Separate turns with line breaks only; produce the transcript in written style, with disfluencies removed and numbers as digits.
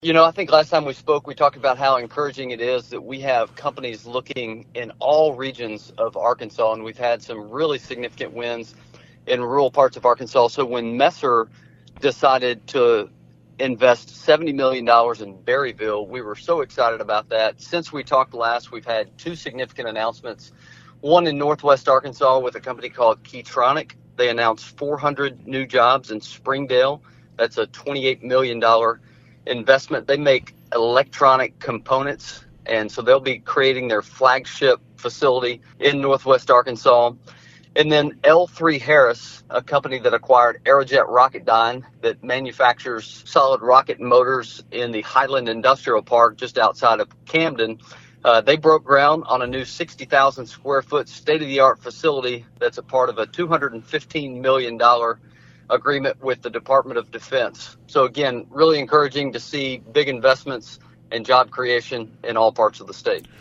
I think last time we spoke, we talked about how encouraging it is that we have companies looking in all regions of Arkansas, and we've had some really significant wins in rural parts of Arkansas. So when Messer decided to invest $70 million in Berryville, we were so excited about that. Since we talked last, we've had two significant announcements. One in Northwest Arkansas with a company called Keytronic. They announced 400 new jobs in Springdale. That's a $28 million investment. They make electronic components, and so they'll be creating their flagship facility in Northwest Arkansas. And then L3 Harris, a company that acquired Aerojet Rocketdyne that manufactures solid rocket motors in the Highland Industrial Park just outside of Camden. They broke ground on a new 60,000 square foot state-of-the-art facility that's a part of a $215 million agreement with the Department of Defense. So again, really encouraging to see big investments and job creation in all parts of the state.